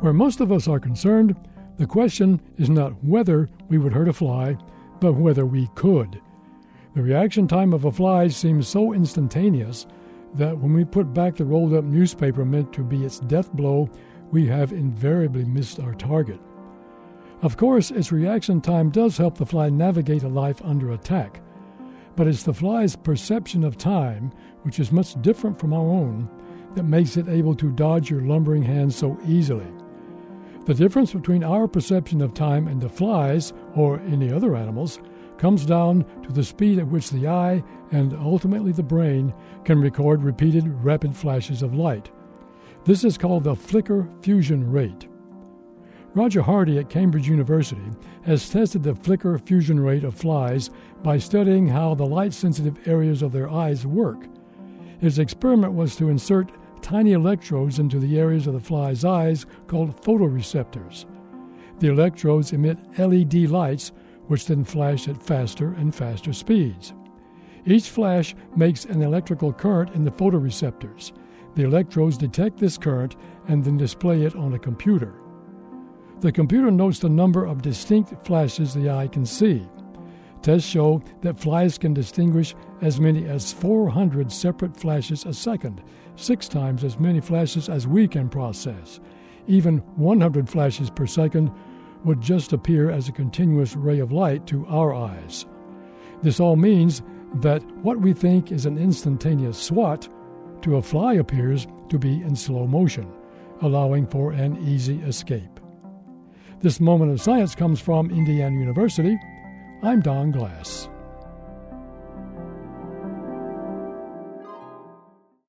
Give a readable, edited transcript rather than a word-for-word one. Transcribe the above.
Where most of us are concerned, the question is not whether we would hurt a fly, but whether we could. The reaction time of a fly seems so instantaneous that when we put back the rolled-up newspaper meant to be its death blow, we have invariably missed our target. Of course, its reaction time does help the fly navigate a life under attack, but it's the fly's perception of time, which is much different from our own, that makes it able to dodge your lumbering hands so easily. The difference between our perception of time and the fly's, or any other animals, comes down to the speed at which the eye, and ultimately the brain, can record repeated rapid flashes of light. This is called the flicker fusion rate. Roger Hardy at Cambridge University has tested the flicker fusion rate of flies by studying how the light-sensitive areas of their eyes work. His experiment was to insert tiny electrodes into the areas of the fly's eyes called photoreceptors. The electrodes emit LED lights, which then flash at faster and faster speeds. Each flash makes an electrical current in the photoreceptors. The electrodes detect this current and then display it on a computer. The computer notes the number of distinct flashes the eye can see. Tests show that flies can distinguish as many as 400 separate flashes a second, 6 times as many flashes as we can process. Even 100 flashes per second would just appear as a continuous ray of light to our eyes. This all means that what we think is an instantaneous swat to a fly appears to be in slow motion, allowing for an easy escape. This moment of science comes from Indiana University. I'm Don Glass.